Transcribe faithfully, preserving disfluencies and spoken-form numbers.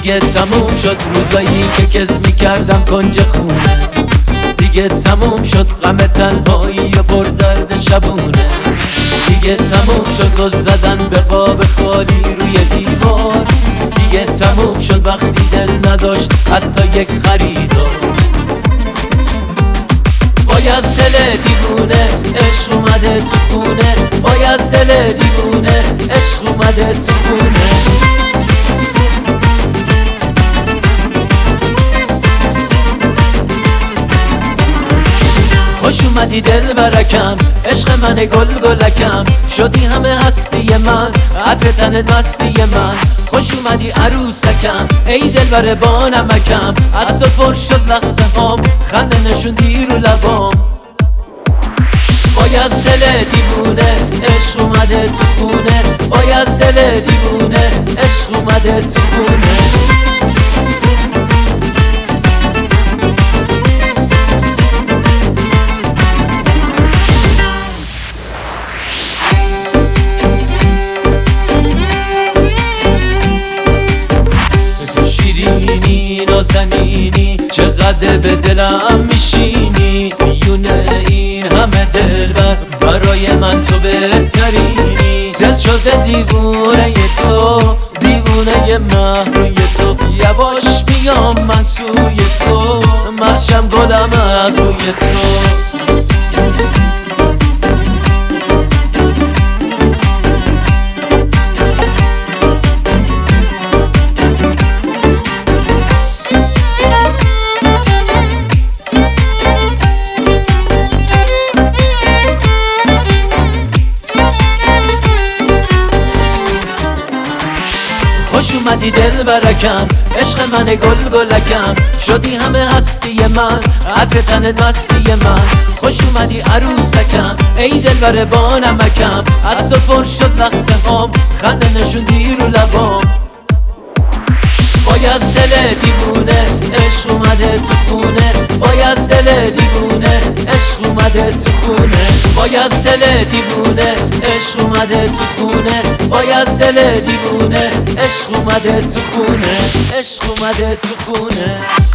دیگه تموم شد روزایی که کس میکردم کنج خونه، دیگه تموم شد غم تنهایی و پردرد شبونه، دیگه تموم شد زل زدن به قاب خالی روی دیوار، دیگه تموم شد وقتی دل نداشت حتی یک خریدار. وای از دل دیوونه عشق اومده تو خونه، وای از دل دیوونه عشق اومده تو خونه. خوش اومدی دل برکم، عشق من گل گلکم، شدی همه هستی من، عطر تنت مستی من. خوش اومدی عروسکم، ای دل بر با نمکم، از تو پر شد لحظه هام، خنده نشوندی رو لبام. وای از دل دیوونه عشق اومده تو خونه، وای از دل دیوونه عشق اومده تو خونه. نازنینی چقدر به دلم میشینی، میونه این همه دلبر برای من تو بهترینی. دل شده دیوونه تو، دیوونه من روی تو، یواش میام من سوی تو، مستشم گلم از روی تو. خوش اومدی دل برکم، عشق من گل گلکم، شدی همه هستی من، عطر تنت مستی من. خوش اومدی عروسکم، ای دل بر با نمکم، از تو پر شد لحظه هام، خنده نشوندی رو لبام. وای از دل دیوونه عشق اومده تو خونه، وای از دل دیوونه عشق اومده تو خونه، وای از دل دیوونه عشق اومده تو خونه، وای از دل دیوونه عشق اومده تو خونه، عشق اومده تو خونه.